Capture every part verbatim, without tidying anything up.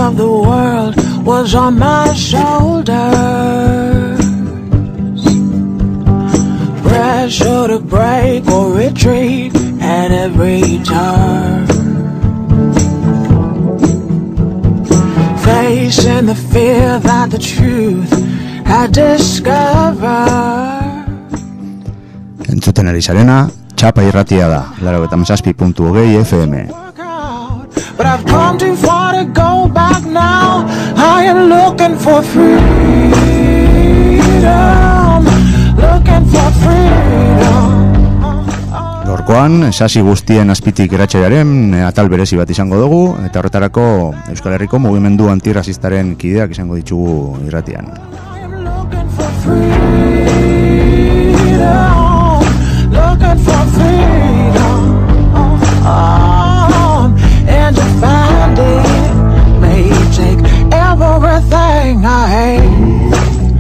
of the world was on my shoulders. Pressure to break or retreat at every turn. Facing the fear that the truth had discovered. Entzuten ari zarena, Txapa irratia da, laurogeita hamazazpi puntu hogei F M. But I've come too far to go back now. I am looking for freedom. Looking for freedom. Gaurkoan, sasi guztien azpitik eratxearen atal berezi bat izango dugu, eta horretarako Euskal Herriko mugimendu antirrazistaren kideak izango ditugu irratian. I am looking for freedom. Looking for freedom. Oh, and to find it may take everything I hate.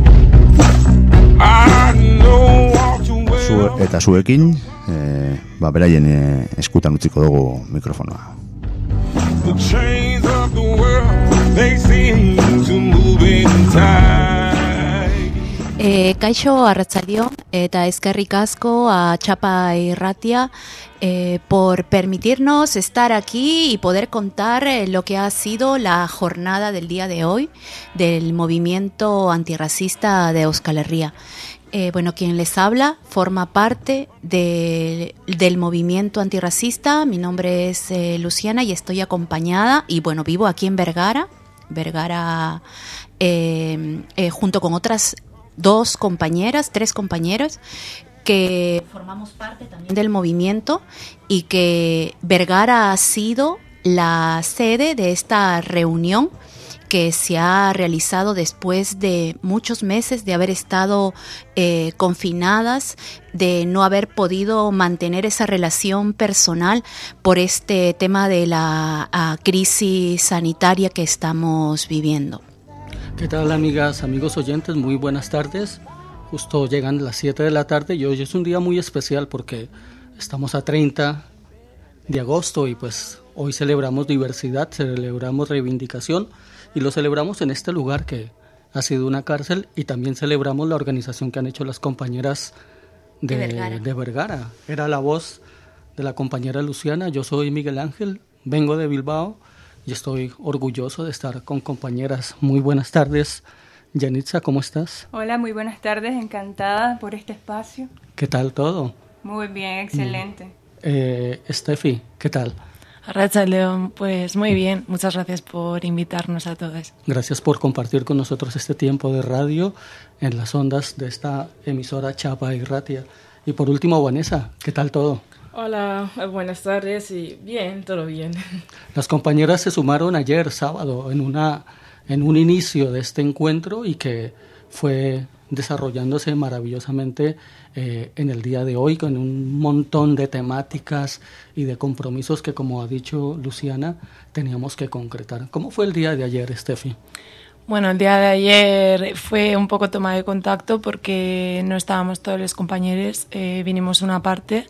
I know all too well. Zu, eta zuekin, e, ba, beraien e, eskutan utziko dugu mikrofonoa. The chains of the world, they seem to move in time. E, kaixo arratsaldeon eta eskerrik asko a Txapa irratia eh, por permitirnos estar aquí y poder contar eh, lo que ha sido la jornada del día de hoy del movimiento antirracista de Euskal Herria. Eh, bueno, quien les habla forma parte de, del movimiento antirracista. Mi nombre es eh, Luciana y estoy acompañada, y bueno, vivo aquí en Vergara, Vergara eh, eh, junto con otras dos compañeras, tres compañeros que formamos parte también del movimiento, y que Vergara ha sido la sede de esta reunión que se ha realizado después de muchos meses de haber estado eh, confinadas, de no haber podido mantener esa relación personal por este tema de la uh, crisis sanitaria que estamos viviendo. ¿Qué tal, amigas, amigos oyentes? Muy buenas tardes. Justo llegan las siete de la tarde y hoy es un día muy especial porque estamos a treinta de agosto y pues hoy celebramos diversidad, celebramos reivindicación y lo celebramos en este lugar que ha sido una cárcel, y también celebramos la organización que han hecho las compañeras de, de, Vergara. de Vergara. Era la voz de la compañera Luciana, yo soy Miguel Ángel, vengo de Bilbao y estoy orgulloso de estar con compañeras. Muy buenas tardes. Yanitza, ¿cómo estás? Hola, muy buenas tardes, encantada por este espacio. ¿Qué tal todo? Muy bien, excelente. Mm. Eh, Steffi, ¿qué tal? Arratsaldeon, pues muy bien, muchas gracias por invitarnos a todos. Gracias por compartir con nosotros este tiempo de radio en las ondas de esta emisora Txapa irratia. Y por último, Vanessa, ¿qué tal todo? Hola, buenas tardes y bien, todo bien. Las compañeras se sumaron ayer, sábado, en, una, en un inicio de este encuentro y que fue desarrollándose maravillosamente eh, en el día de hoy, con un montón de temáticas y de compromisos que, como ha dicho Luciana, teníamos que concretar. ¿Cómo fue el día de ayer, Steffi? Bueno, el día de ayer fue un poco toma de contacto porque no estábamos todos los compañeros, eh, vinimos una parte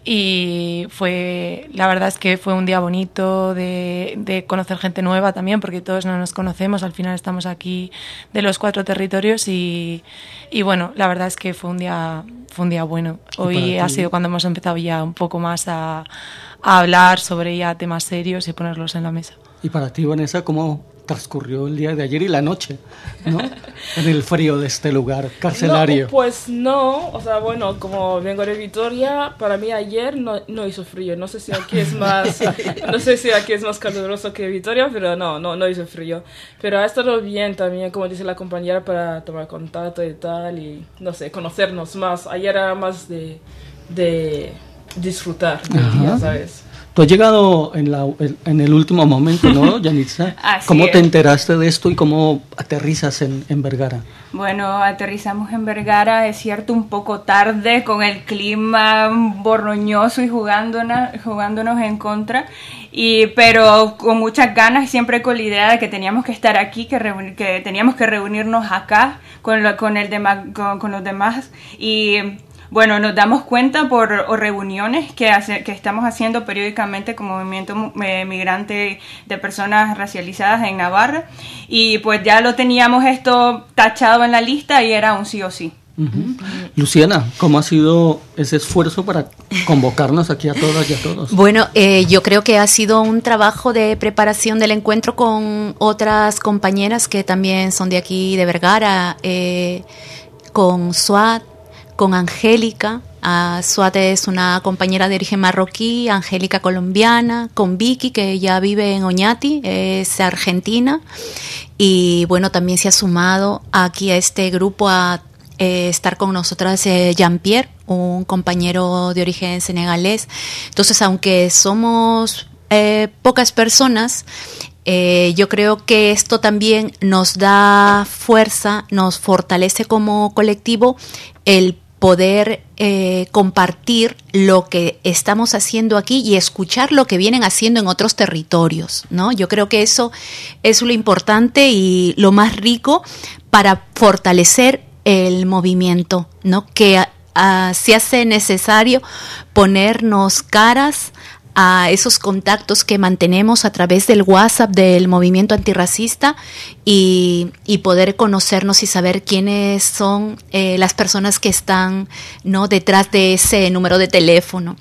y fue, la verdad es que fue un día bonito de, de conocer gente nueva también, porque todos no nos conocemos, al final estamos aquí de los cuatro territorios y, y bueno, la verdad es que fue un día, fue un día bueno. Hoy ha sido cuando hemos empezado ya un poco más a, a hablar sobre ya temas serios y ponerlos en la mesa. Y para ti, Vanessa, ¿cómo transcurrió el día de ayer y la noche, ¿no? En el frío de este lugar carcelario. No, pues no, o sea, bueno, como vengo de Vitoria, para mí ayer no, no hizo frío. No sé si aquí es más, no sé si aquí es más caluroso que Vitoria, pero no, no, no hizo frío. Pero ha estado bien también, como dice la compañera, para tomar contacto y tal, y no sé, conocernos más. Ayer era más de, de disfrutar del día, ¿sabes? Tú has llegado en, la, en el último momento, ¿no, Yanitza? ¿Cómo es. te enteraste de esto y cómo aterrizas en, en Vergara? Bueno, aterrizamos en Vergara, es cierto, un poco tarde, con el clima borroñoso y jugándonos, jugándonos en contra, y, pero con muchas ganas, siempre con la idea de que teníamos que estar aquí, que, reuni- que teníamos que reunirnos acá con, lo, con, el dema- con, con los demás, y bueno, nos damos cuenta por o reuniones que, hace, que estamos haciendo periódicamente como movimiento eh, migrante de personas racializadas en Navarra, y pues ya lo teníamos esto tachado en la lista y era un sí o sí. Uh-huh. Luciana, ¿cómo ha sido ese esfuerzo para convocarnos aquí a todas y a todos? Bueno, eh, yo creo que ha sido un trabajo de preparación del encuentro con otras compañeras que también son de aquí, de Vergara, eh, con Suat, con Angélica. Uh, Suat es una compañera de origen marroquí, Angélica colombiana, con Vicky, que ya vive en Oñati, es argentina, y bueno, también se ha sumado aquí a este grupo a Eh, estar con nosotras eh, Jean-Pierre, un compañero de origen senegalés. Entonces, aunque somos eh, pocas personas, eh, yo creo que esto también nos da fuerza, nos fortalece como colectivo el poder eh, compartir lo que estamos haciendo aquí y escuchar lo que vienen haciendo en otros territorios, ¿no? Yo creo que eso es lo importante y lo más rico para fortalecer el movimiento, ¿no? Que uh, se hace necesario ponernos caras a esos contactos que mantenemos a través del WhatsApp del movimiento antirracista y, y poder conocernos y saber quiénes son eh, las personas que están, ¿no?, detrás de ese número de teléfono.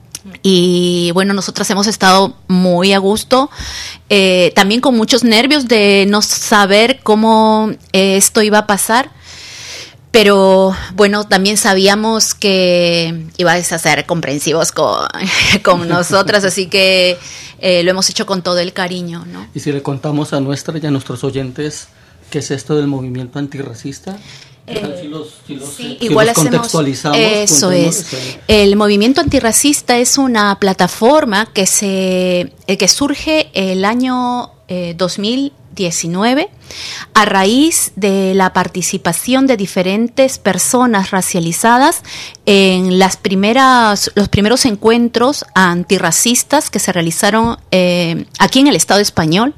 Y bueno, nosotras hemos estado muy a gusto, eh, también con muchos nervios de no saber cómo eh, esto iba a pasar. Pero bueno, también sabíamos que ibais a ser comprensivos con, con nosotras, así que eh, lo hemos hecho con todo el cariño, ¿no? Y si le contamos a nuestra y a nuestros oyentes qué es esto del movimiento antirracista, eh, si los, si los, sí, si igual los hacemos, contextualizamos. Eso es. El movimiento antirracista es una plataforma que se eh, que surge el año eh, dos mil diecinueve a raíz de la participación de diferentes personas racializadas en las primeras los primeros encuentros antirracistas que se realizaron eh, aquí en el Estado español.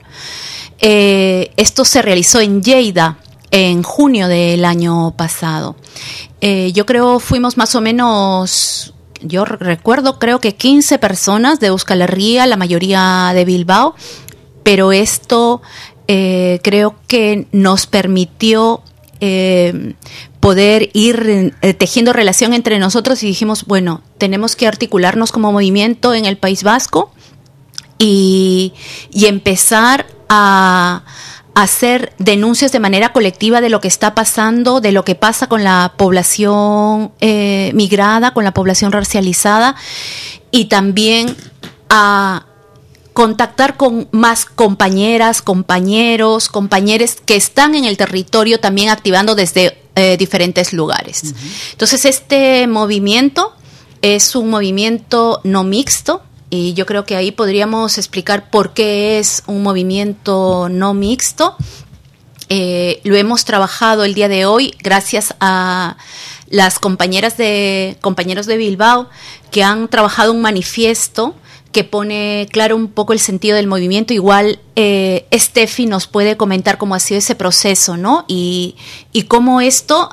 Eh, esto se realizó en Lleida en junio del año pasado. Eh, yo creo fuimos más o menos, yo recuerdo, creo que quince personas de Euskal Herria, la mayoría de Bilbao, pero esto Eh, creo que nos permitió eh, poder ir eh, tejiendo relación entre nosotros y dijimos, bueno, tenemos que articularnos como movimiento en el País Vasco y, y empezar a, a hacer denuncias de manera colectiva de lo que está pasando, de lo que pasa con la población eh, migrada, con la población racializada, y también a contactar con más compañeras, compañeros, compañeros que están en el territorio también activando desde eh, diferentes lugares. Uh-huh. Entonces, este movimiento es un movimiento no mixto y yo creo que ahí podríamos explicar por qué es un movimiento no mixto. Eh, lo hemos trabajado el día de hoy gracias a las compañeras de compañeros de Bilbao que han trabajado un manifiesto que pone claro un poco el sentido del movimiento. Igual eh, Steffi nos puede comentar cómo ha sido ese proceso, ¿no? Y, y cómo esto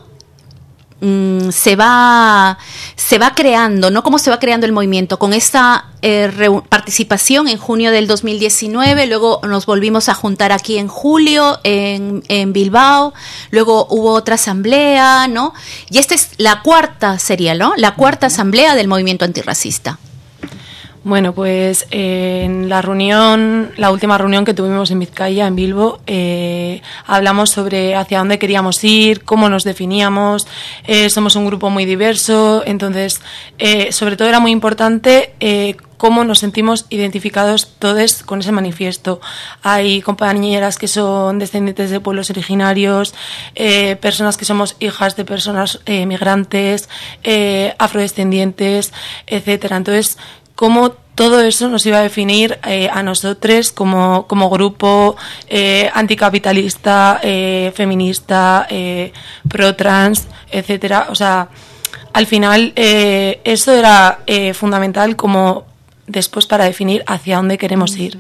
mmm, se va se va creando, ¿no? Cómo se va creando el movimiento con esta eh, re- participación en junio del dos mil diecinueve, luego nos volvimos a juntar aquí en julio en, en Bilbao, luego hubo otra asamblea, ¿no? Y esta es la cuarta, sería, ¿no? La cuarta asamblea del movimiento antirracista. Bueno, pues eh, en la reunión, la última reunión que tuvimos en Vizcaya, en Bilbo, eh, hablamos sobre hacia dónde queríamos ir, cómo nos definíamos. Eh, somos un grupo muy diverso, entonces, eh, sobre todo era muy importante eh, cómo nos sentimos identificados todos con ese manifiesto. Hay compañeras que son descendientes de pueblos originarios, eh, personas que somos hijas de personas eh, migrantes, eh, afrodescendientes, etcétera. Entonces, cómo todo eso nos iba a definir eh, a nosotros como, como grupo eh, anticapitalista, eh, feminista, eh, pro-trans, etcétera. O sea, al final eh, eso era eh, fundamental como después para definir hacia dónde queremos ir.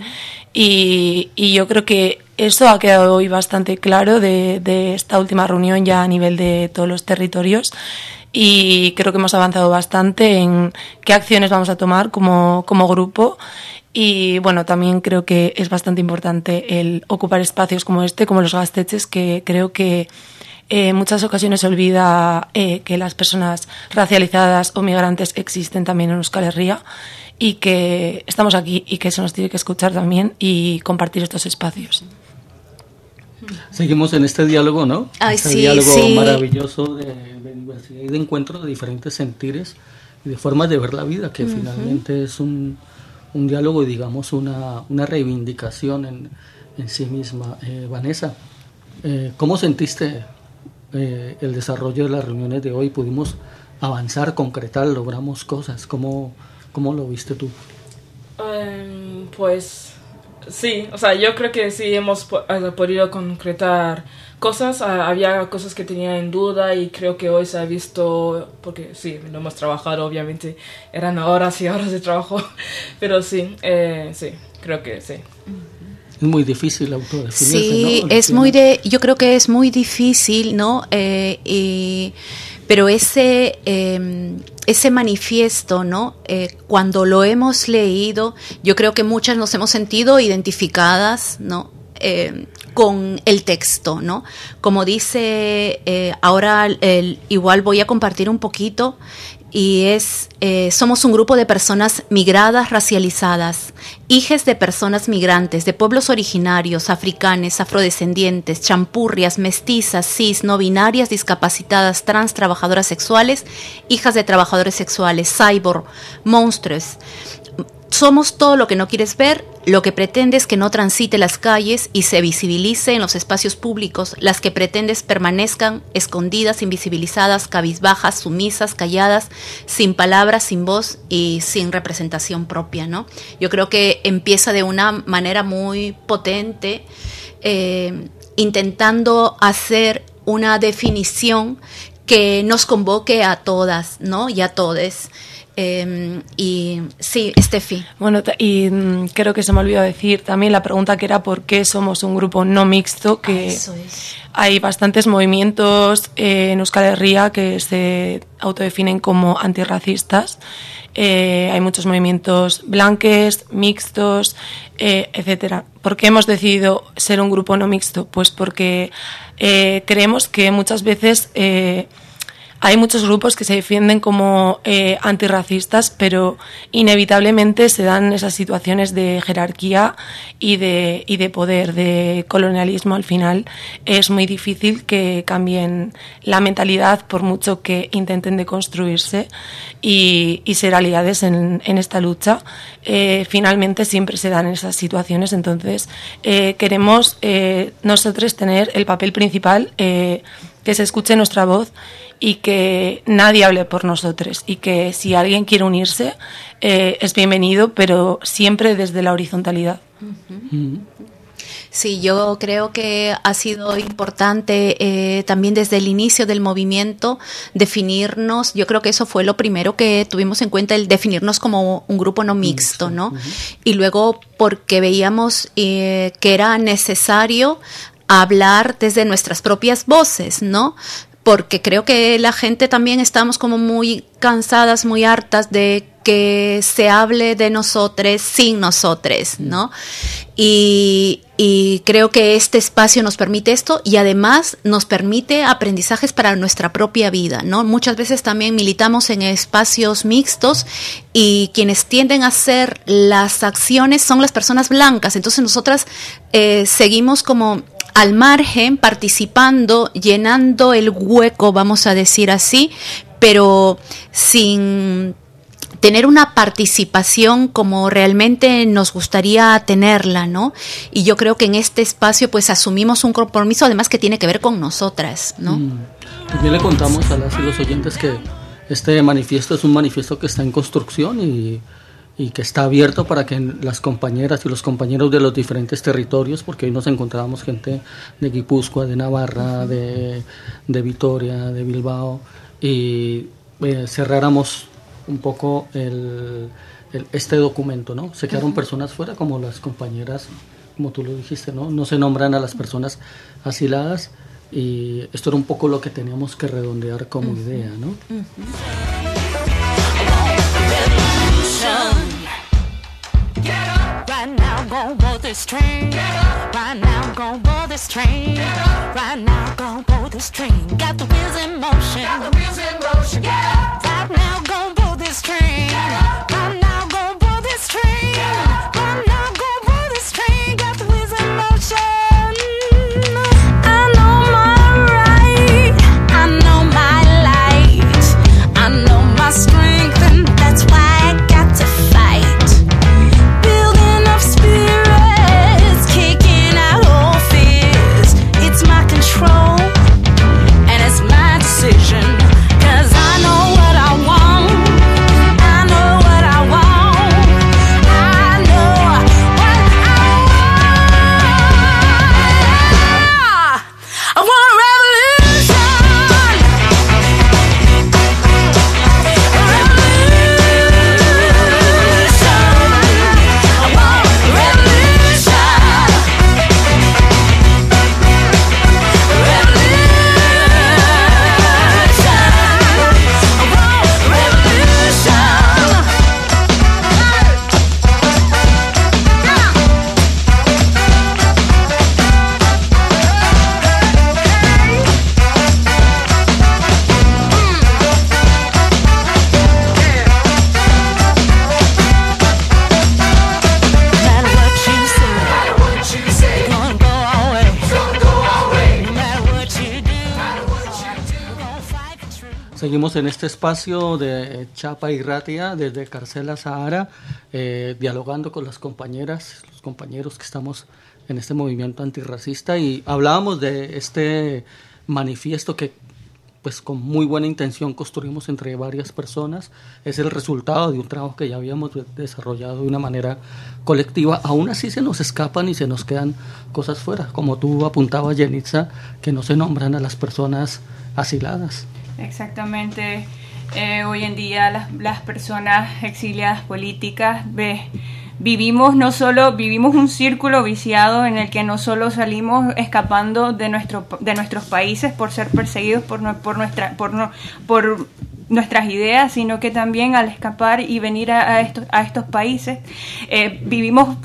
Y, y yo creo que eso ha quedado hoy bastante claro de, de esta última reunión ya a nivel de todos los territorios. y creo que hemos avanzado bastante en qué acciones vamos a tomar como, como grupo. Y bueno, también creo que es bastante importante el ocupar espacios como este, como los Gaztetxes, que creo que eh, en muchas ocasiones se olvida eh, que las personas racializadas o migrantes existen también en Euskal Herria y que estamos aquí y que se nos tiene que escuchar también y compartir estos espacios. Seguimos en este diálogo, ¿no? Ay, este sí, diálogo sí. maravilloso de, de diversidad y de encuentro de diferentes sentires y de formas de ver la vida, que uh-huh. finalmente es un, un diálogo y digamos una, una reivindicación en, en sí misma. Eh, Vanessa, eh, ¿cómo sentiste eh, el desarrollo de las reuniones de hoy? ¿Pudimos avanzar, concretar, logramos cosas? ¿Cómo, cómo lo viste tú? Um, pues... Sí, o sea, yo creo que sí hemos podido concretar cosas. Había cosas que tenía en duda y creo que hoy se ha visto, porque sí, no hemos trabajado, obviamente, eran horas y horas de trabajo, pero sí, eh, sí, creo que sí. Es muy difícil autodefinirse, sí, ¿no? es muy de, yo creo que es muy difícil, ¿no? Eh, y, pero ese... Eh, ese manifiesto, ¿no? Eh, cuando lo hemos leído, yo creo que muchas nos hemos sentido identificadas, ¿no? Eh, con el texto, ¿no? Como dice, eh, ahora el, igual voy a compartir un poquito, y es, eh, somos un grupo de personas migradas, racializadas, hijas de personas migrantes, de pueblos originarios, africanos, afrodescendientes, champurrias, mestizas, cis, no binarias, discapacitadas, trans, trabajadoras sexuales, hijas de trabajadores sexuales, cyborg, monstruos. Somos todo lo que no quieres ver, lo que pretendes que no transite las calles y se visibilice en los espacios públicos, las que pretendes permanezcan escondidas, invisibilizadas, cabizbajas, sumisas, calladas, sin palabras, sin voz y sin representación propia, ¿no? Yo creo que empieza de una manera muy potente, eh, intentando hacer una definición que nos convoque a todas, ¿no? Y a todes. Eh, y sí, Estefi. Bueno, y mm, creo que se me olvidó decir también la pregunta que era por qué somos un grupo no mixto, que ah, eso es. Hay bastantes movimientos eh, en Euskal Herria que se autodefinen como antirracistas. Eh, hay muchos movimientos blanques, mixtos, eh, etcétera. ¿Por qué hemos decidido ser un grupo no mixto? Pues porque eh, creemos que muchas veces eh, hay muchos grupos que se defienden como eh, antirracistas, pero inevitablemente se dan esas situaciones de jerarquía y de, y de poder, de colonialismo. Al final es muy difícil que cambien la mentalidad por mucho que intenten deconstruirse y, y ser aliados en, en esta lucha. Eh, finalmente siempre se dan esas situaciones, entonces eh, queremos eh, nosotros tener el papel principal, eh, que se escuche nuestra voz y que nadie hable por nosotros, y que si alguien quiere unirse eh, es bienvenido, pero siempre desde la horizontalidad. Uh-huh. Sí, yo creo que ha sido importante eh, también desde el inicio del movimiento definirnos. Yo creo que eso fue lo primero que tuvimos en cuenta, el definirnos como un grupo no mixto, ¿no? Uh-huh. Y luego porque veíamos eh, que era necesario hablar desde nuestras propias voces, ¿no? Porque creo que la gente también estamos como muy cansadas, muy hartas de que se hable de nosotros sin nosotros, ¿no? Y, y creo que este espacio nos permite esto, y además nos permite aprendizajes para nuestra propia vida, ¿no? Muchas veces también militamos en espacios mixtos y quienes tienden a hacer las acciones son las personas blancas. Entonces nosotras eh, seguimos como al margen, participando, llenando el hueco, vamos a decir así, pero sin tener una participación como realmente nos gustaría tenerla, ¿no? Y yo creo que en este espacio pues asumimos un compromiso además que tiene que ver con nosotras, ¿no? Mm. También le contamos a las y los oyentes que este manifiesto es un manifiesto que está en construcción y y que está abierto para que las compañeras y los compañeros de los diferentes territorios, porque hoy nos encontrábamos gente de Guipúzcoa, de Navarra, de, de Vitoria, de Bilbao, y eh, cerráramos un poco el, el, este documento, ¿no? Se quedaron uh-huh. personas fuera, como las compañeras, como tú lo dijiste, ¿no? No se nombran a las personas asiladas, y esto era un poco lo que teníamos que redondear como uh-huh. idea, ¿no? Uh-huh. Right now, go board this train. Right now, go board this train. Right now, go board this train. Got the wheels in motion. Got the wheels in motion. Right now, go board this train. Right now, go board this train. Right now, go board this train. Got the wheels in motion. I know my right. I know my light. I know my strength, and that's why I got to fight. Spirits kicking out all fears. It's my control and it's my decision. 'Cause I know what I want. I know what I want. I know what I want. I want a revolution. A Seguimos en este espacio de Chapa y Ratia, desde Carcela Sahara, eh, dialogando con las compañeras, los compañeros que estamos en este movimiento antirracista, y hablábamos de este manifiesto que, pues, con muy buena intención construimos entre varias personas. Es el resultado de un trabajo que ya habíamos desarrollado de una manera colectiva. Aún así se nos escapan y se nos quedan cosas fuera, como tú apuntabas, Yenitza, que no se nombran a las personas asiladas. Exactamente. Eh, hoy en día las, las personas exiliadas políticas ve, vivimos no solo vivimos un círculo viciado en el que no solo salimos escapando de nuestro de nuestros países por ser perseguidos por por nuestra por no, por nuestras ideas, sino que también al escapar y venir a, a estos a estos países eh, vivimos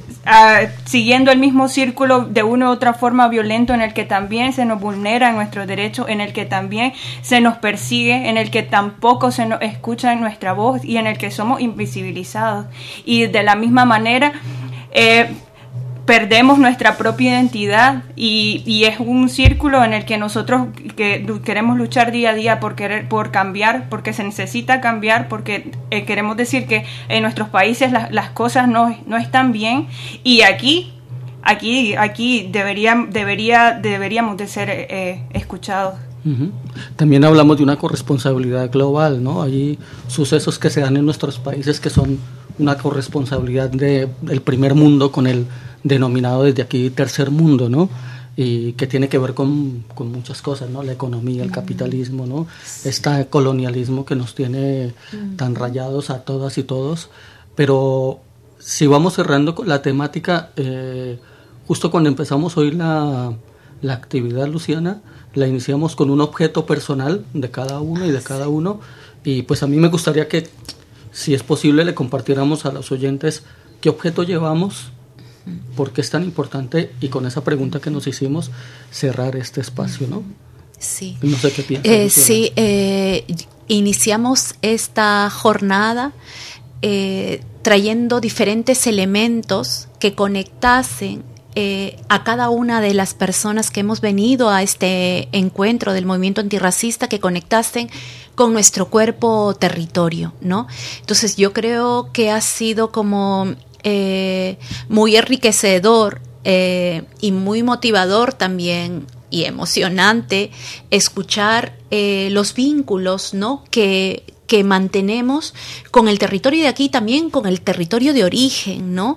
Uh, siguiendo el mismo círculo de una u otra forma violento, en el que también se nos vulneran nuestros derechos, en el que también se nos persigue, en el que tampoco se nos escucha nuestra voz y en el que somos invisibilizados. Y de la misma manera eh, perdemos nuestra propia identidad, y, y es un círculo en el que nosotros que queremos luchar día a día por querer, por cambiar, porque se necesita cambiar, porque eh, queremos decir que en nuestros países la, las cosas no, no están bien, y aquí aquí aquí debería, debería deberíamos de ser eh, escuchados. Uh-huh. También hablamos de una corresponsabilidad global, ¿no? Hay sucesos que se dan en nuestros países que son una corresponsabilidad de, del primer mundo con el denominado desde aquí tercer mundo, ¿no? Y que tiene que ver con, con muchas cosas, ¿no? La economía, el capitalismo, ¿no? Este colonialismo que nos tiene tan rayados a todas y todos. Pero si vamos cerrando con la temática, eh, justo cuando empezamos hoy la, la actividad, Luciana, la iniciamos con un objeto personal de cada uno y de cada uno, y pues a mí me gustaría que, si es posible, le compartiéramos a los oyentes qué objeto llevamos, por qué es tan importante, y con esa pregunta que nos hicimos, cerrar este espacio, ¿no? Sí. No sé qué piensas. Eh, sí, eh, iniciamos esta jornada eh, trayendo diferentes elementos que conectasen Eh, a cada una de las personas que hemos venido a este encuentro del movimiento antirracista, que conectasen con nuestro cuerpo territorio, ¿no? Entonces yo creo que ha sido como eh, muy enriquecedor eh, y muy motivador también, y emocionante escuchar eh, los vínculos, ¿no?, que que mantenemos con el territorio de aquí, también con el territorio de origen, ¿no?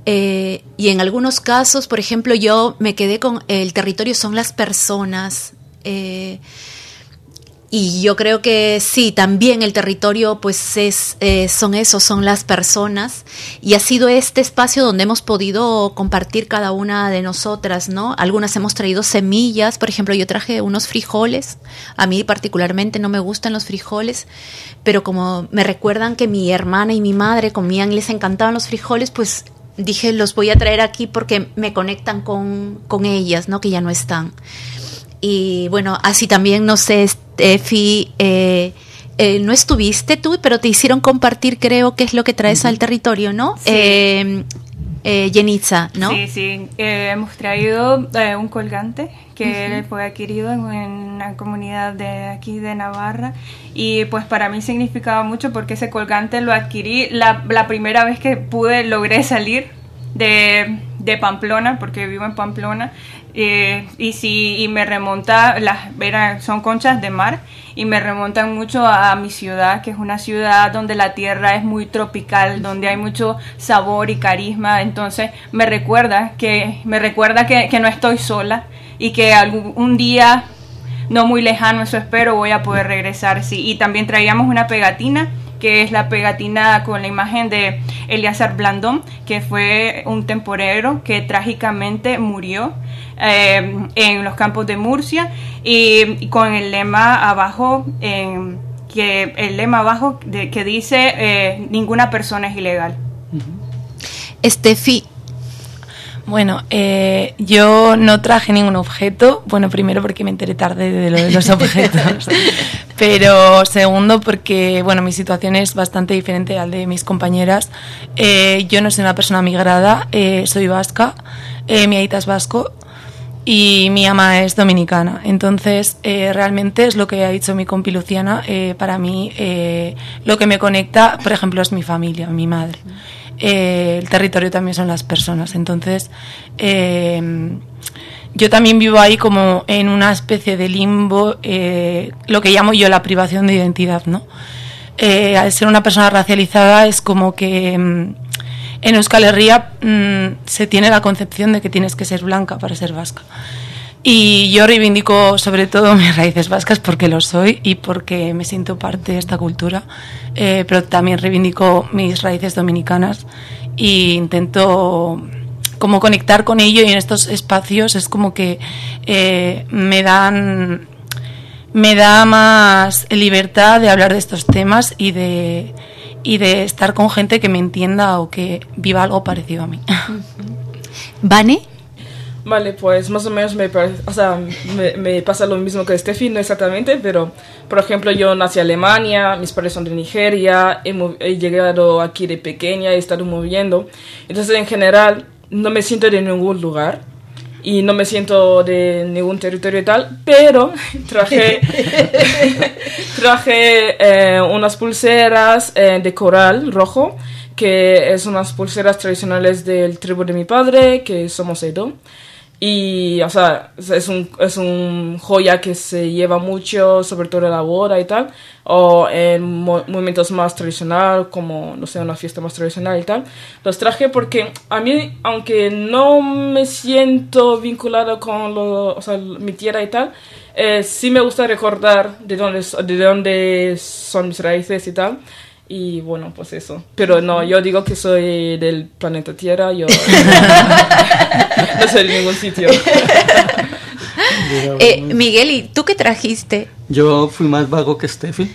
Eh, y en algunos casos, por ejemplo, yo me quedé con el territorio son las personas, eh, y yo creo que sí, también el territorio pues es eh, son esos, son las personas, y ha sido este espacio donde hemos podido compartir cada una de nosotras, ¿no? Algunas hemos traído semillas, por ejemplo, yo traje unos frijoles, a mí particularmente no me gustan los frijoles, pero como me recuerdan que mi hermana y mi madre comían y les encantaban los frijoles, pues dije, los voy a traer aquí porque me conectan con, con ellas, ¿no? Que ya no están. Y bueno, así también, no sé, Steffi, eh, eh, no estuviste tú, pero te hicieron compartir, creo, qué es lo que traes uh-huh. al territorio, ¿no? Sí. Eh, eh, Yenitza, ¿no? Sí, sí. Eh, hemos traído eh, un colgante que uh-huh. fue adquirido en, en una comunidad de aquí de Navarra, y pues para mí significaba mucho porque ese colgante lo adquirí la, la primera vez que pude, logré salir de, de Pamplona, porque vivo en Pamplona. Eh, y sí, y me remonta, las era, son conchas de mar y me remontan mucho a, a mi ciudad, que es una ciudad donde la tierra es muy tropical, donde hay mucho sabor y carisma. Entonces me recuerda que me recuerda que, que no estoy sola y que algún un día no muy lejano, eso espero, voy a poder regresar. Sí. Y también traíamos una pegatina, que es la pegatina con la imagen de Eleazar Blandón, que fue un temporero que trágicamente murió eh, en los campos de Murcia, y, y con el lema abajo, eh, que el lema abajo de, que dice eh, ninguna persona es ilegal. Steffi. Bueno, eh, yo no traje ningún objeto. Bueno, primero porque me enteré tarde de lo de los objetos, pero segundo porque, bueno, mi situación es bastante diferente al de mis compañeras. Eh, yo no soy una persona migrada, eh, soy vasca, eh, mi aita es vasco y mi ama es dominicana. Entonces, eh, realmente es lo que ha dicho mi compi Luciana. Eh, para mí, eh, lo que me conecta, por ejemplo, es mi familia, mi madre. Eh, el territorio también son las personas. Entonces, eh, yo también vivo ahí como en una especie de limbo, eh, lo que llamo yo la privación de identidad, ¿no? Eh, al ser una persona racializada es como que mm, en Euskal Herria mm, se tiene la concepción de que tienes que ser blanca para ser vasca. Y yo reivindico sobre todo mis raíces vascas porque lo soy y porque me siento parte de esta cultura, eh, pero también reivindico mis raíces dominicanas e intento como conectar con ello, y en estos espacios es como que eh, me dan me da más libertad de hablar de estos temas y de, y de estar con gente que me entienda o que viva algo parecido a mí. ¿Vane? Vale, pues más o menos me, o sea, me, me pasa lo mismo que Steffi, no exactamente, pero por ejemplo yo nací en Alemania, mis padres son de Nigeria, he, he llegado aquí de pequeña, he estado moviendo, entonces en general no me siento de ningún lugar y no me siento de ningún territorio y tal, pero traje, traje eh, unas pulseras eh, de coral rojo, que es unas pulseras tradicionales del tribu de mi padre, que somos Edo. Y, o sea, es un, es un joya que se lleva mucho, sobre todo en la boda y tal, o en mo- momentos más tradicionales, como, no sé, una fiesta más tradicional y tal. Los traje porque a mí, aunque no me siento vinculado con lo, o sea, mi tierra y tal, eh, sí me gusta recordar de dónde, de dónde son mis raíces y tal. Y bueno, pues eso. Pero no, yo digo que soy del planeta Tierra, yo no soy de ningún sitio. eh, Miguel, ¿y tú qué trajiste? Yo fui más vago que Steffi.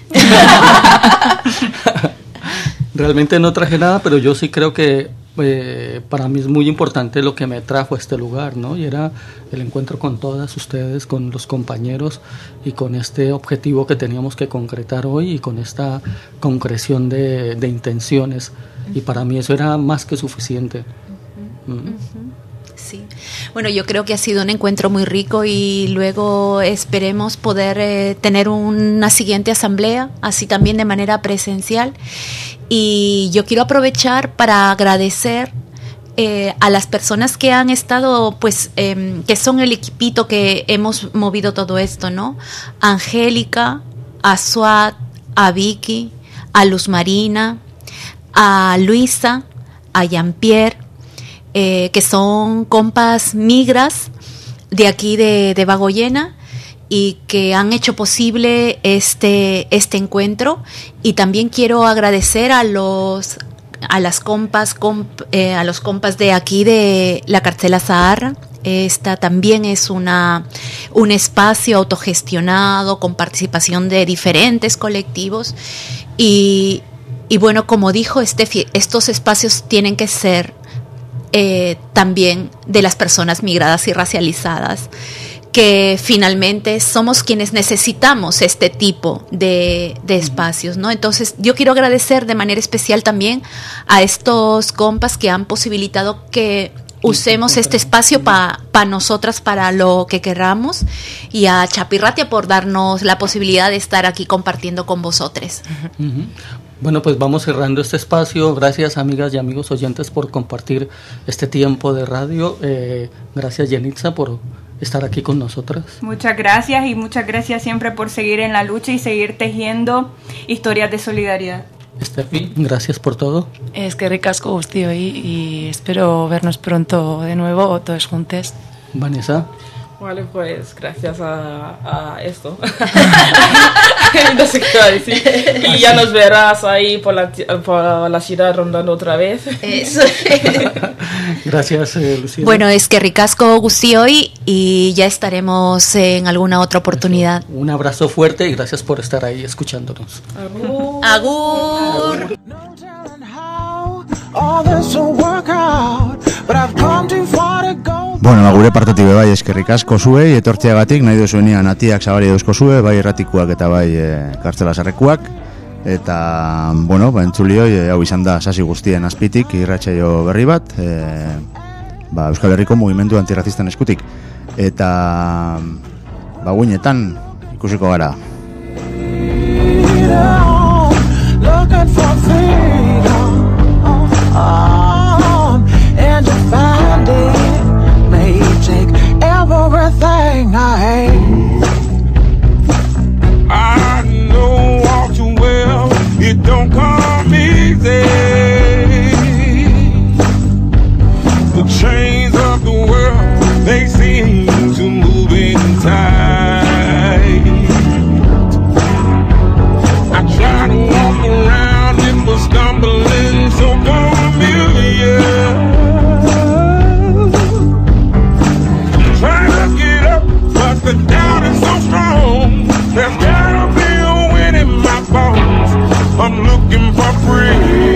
Realmente no traje nada, pero yo sí creo que eh, para mí es muy importante lo que me trajo a este lugar, ¿no? Y era el encuentro con todas ustedes, con los compañeros y con este objetivo que teníamos que concretar hoy y con esta concreción de, de intenciones. Y para mí eso era más que suficiente. Uh-huh. Mm. Uh-huh. Sí. Bueno, yo creo que ha sido un encuentro muy rico y luego esperemos poder eh, tener una siguiente asamblea, así también de manera presencial. Y yo quiero aprovechar para agradecer eh, a las personas que han estado, pues, eh, que son el equipito que hemos movido todo esto, ¿no? A Angélica, a Suat, a Vicky, a Luz Marina, a Luisa, a Jean-Pierre, eh, que son compas migras de aquí de, de Bagoyena, y que han hecho posible este, este encuentro. Y también quiero agradecer a los a las compas, comp, eh, a los compas de aquí de la Carcela Zaharra. Esta también es una, un espacio autogestionado con participación de diferentes colectivos y, y bueno, como dijo Steffi, estos espacios tienen que ser eh, también de las personas migradas y racializadas, que finalmente somos quienes necesitamos este tipo de, de espacios, ¿no? Entonces yo quiero agradecer de manera especial también a estos compas que han posibilitado que usemos este espacio para pa nosotras, para lo que queramos, y a Chapirratia por darnos la posibilidad de estar aquí compartiendo con vosotros. Uh-huh. Bueno, pues vamos cerrando este espacio. Gracias, amigas y amigos oyentes, por compartir este tiempo de radio. Eh, gracias, Yenitza, por estar aquí con nosotras. Muchas gracias, y muchas gracias siempre por seguir en la lucha y seguir tejiendo historias de solidaridad. Steffi, gracias por todo. Es que ricasco guztioi y espero vernos pronto de nuevo todos juntos. Vanessa. Vale, pues gracias a, a esto. No sé qué va a decir. Y ya nos verás ahí por la, por la ciudad rondando otra vez. Eso. Gracias, eh, Lucía. Bueno, es que ricasco gustí hoy y ya estaremos en alguna otra oportunidad. Eso. Un abrazo fuerte y gracias por estar ahí escuchándonos. Agur. Agur. Bueno, gure partetik bai eskerrik asko zuei etortzeagatik, nahi duzuenean atiak zabari dauzko zue, bai erratikuak eta bai e, kartzela sarrekuak. Eta, bueno, ba, entzulioi, e, hau izan da sasi guztien azpitik irratsaio berri bat, e, ba, Euskal Herriko mugimendu antirrazisten eskutik. Eta, ba, guinetan ikusiko gara. Looking for freedom, oh, and to find it may take everything I hate. I know all too well it don't come easy. The chains of the world, they seem to move in tight. I try to walk around it, but stumbling so familiar. Trying to get up, but the doubt is so strong. There's gotta be a wind in my bones. I'm looking for freedom.